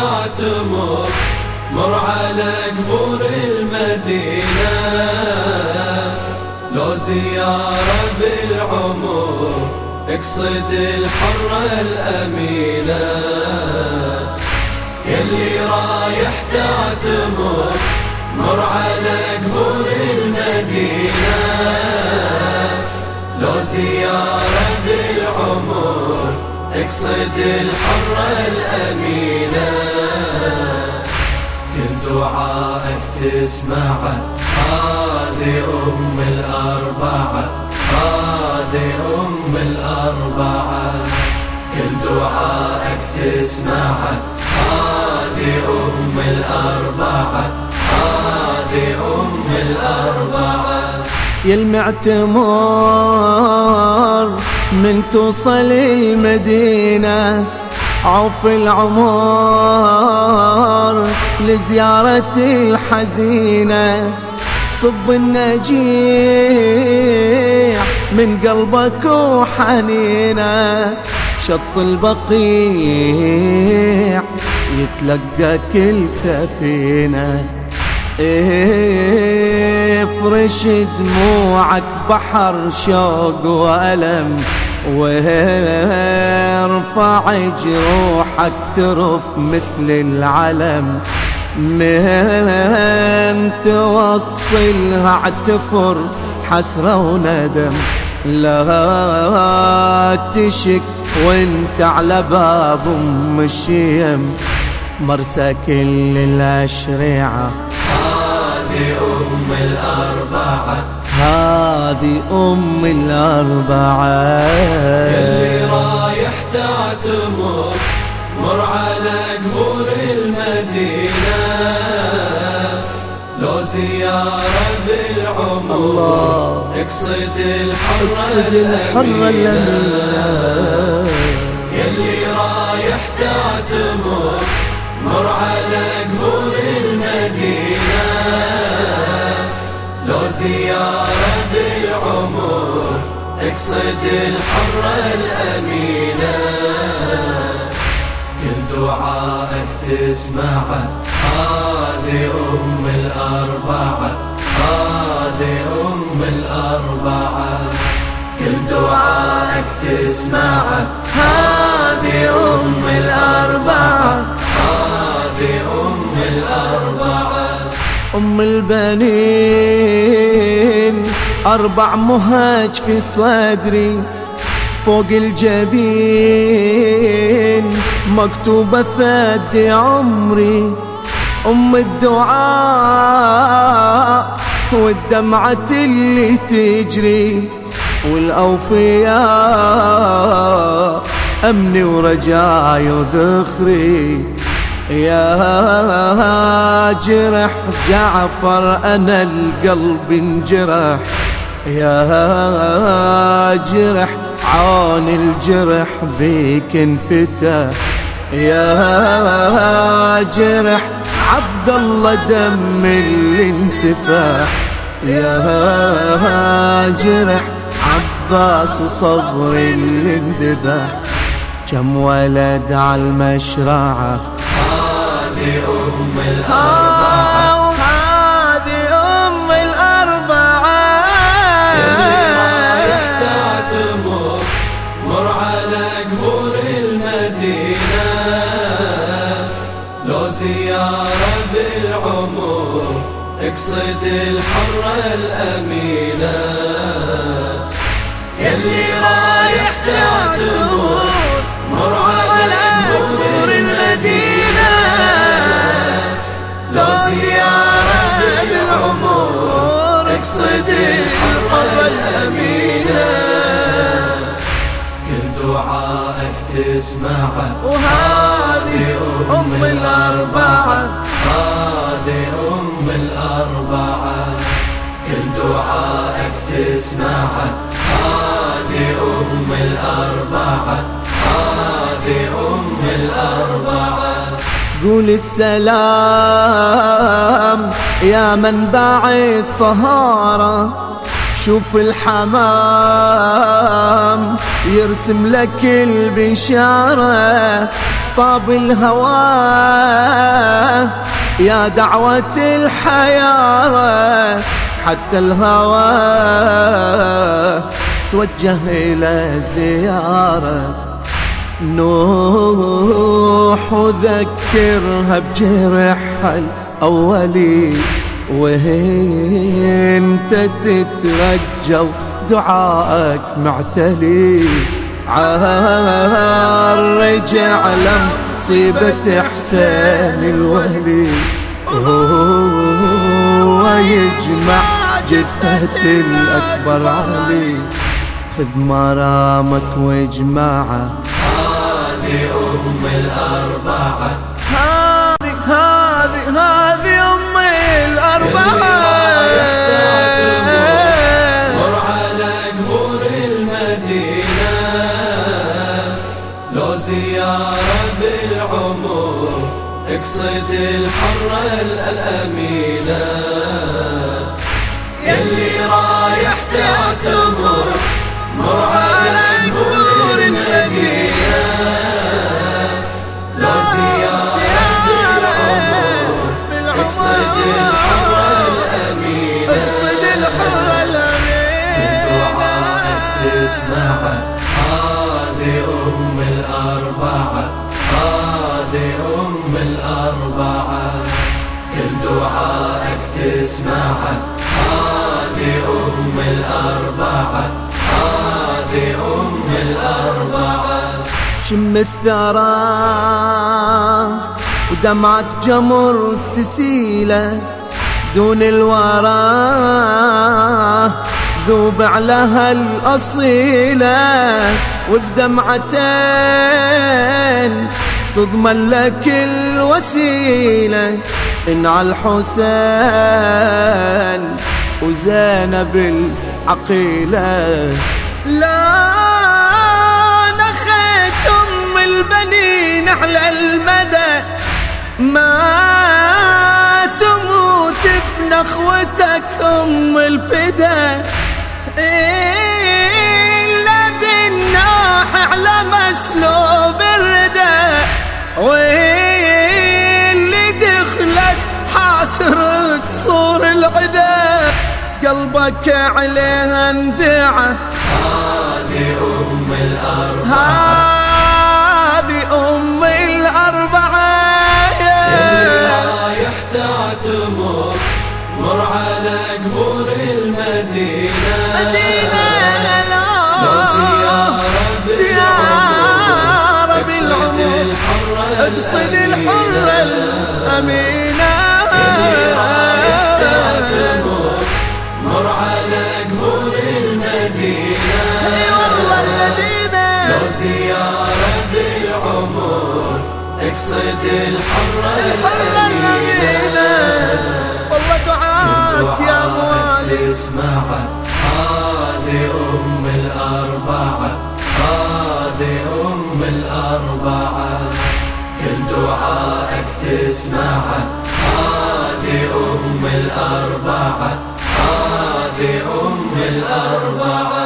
تمر مر على قبور المدينة، لو زيارة بالعمر اقصد الحرة الأمينة. يلي رايح تعتمر مر على قبور المدينة، لو زيارة بالعمر اقصد الحرة الأمينة. كل دعائك تسمعه هذه الأربعة، هذه الأربعة. كل دعائك تسمعه هذه الأربعة، هذه الأربعة. يا المعتمر من توصل المدينة عوف العمر لزيارة الحزينة، صب النجيع من قلبك وحنينه، شط البقيع يتلقى كل سفينة. افرش دموعك بحر شوق وألم، وارفع جروحك ترف مثل العلم، من توصلها اعتفر حسرة وندم. لا تشك وانت على باب الشيم، مرسى كل الأشرعة هذه الأربعة، هذه الأربعة. يلي رايح تعتمر مر على قبور المدينة، لو زيارة بالعمر الله اقصد الحرة الأمينة. يلي رايح تعتمر مر على قبور المدينة، لو زيارة بالعمر اقصد الحرة الأمينة. كل دعائك تسمعه هذه الأربعة، هذه الأربعة. كل دعائك تسمعه هذه الأربعة، هذه الأربعة. البنين 4 مهاج في صدري، فوق الجبين مكتوبة فدي عمري، الدعاء والدمعة اللي تجري، والأوفياء أمني ورجاي وذخري. يا جرح جعفر أنا القلب انجرح، يا جرح عون الجرح بيك انفتح، يا جرح عبد الله دم اللي انتفح، يا جرح عباس وصبر اللي انذبح. كم ولد على المشرعة هذه الأربعة، هذه الأربعة. يلي رايح تعتمر مر على قبور المدينة، لو زيارة بالعمر اقصد الحرة الأمينة. يلي رايح تعتمر مر على قبور المدينة، لو زيارة بالعمر اقصد الحرة الأمينة. كل دعائك تسمعه وهذه الأربعة، هذه الأربعة. كل دعائك تسمعه هذه الأربعة، هذه الأربعة. قول السلام يا منبع الطهارة، شوف الحمام يرسم لك البشارة، طاب الهوى يا دعوة الحياة، حتى الهوى توجه إلى الزيارة. نوح وذكرها بجرحها الأولي، وانت تترجى ودعائك معتلي. عالرج على مصيبة حسين الولي، هو يجمع جثة الأكبر علي. خذ مرامك واجمعه، هذه أم الأربعة، هذه أم الأربعة. مر على قبور المدينة، لو زيارة بالعمر اقصد الحرة الأمينة. يلي رايح تعتمر مر على قبور المدينة، لو زيارة بالعمر اقصد الحرة الأمينة. دعائك تسمعه، هذه أم الأربعة، هذه أم الأربعة. كل دعائك تسمعه، هذه أم الأربعة، هذه أم الأربعة. شم الثرى ودمعك جمر تسيله، دون الورى ذوب على هالأصيلة. وبدمعتين تضمن لك الوسيلة، إن على الحسين وزينب العقيلة. لا نخيت أم البنين على المدى، ما تموت بنخوتك أم الفدا. إلا بالناح على مسلوب الردى، واللي دخلت حاسرك صور العدا. قلبك عليها انزعه، هذه أم الأربعة، هذه أم الأربعة. اللي رايح تعتمر مر على قبور المدينة، لو زيارة بالعمر اقصد الحرة الأمينة. اللي رايح تعتمر مر على قبور المدينة، لو زيارة بالعمر اقصد الحرة الأمينة. والله دعاك يا موالي تسمعه، هذه أم الأربعة، هذه أم الأربعة. كل دعائك تسمعه، هذه أم الأربعة، هذه أم الأربعة.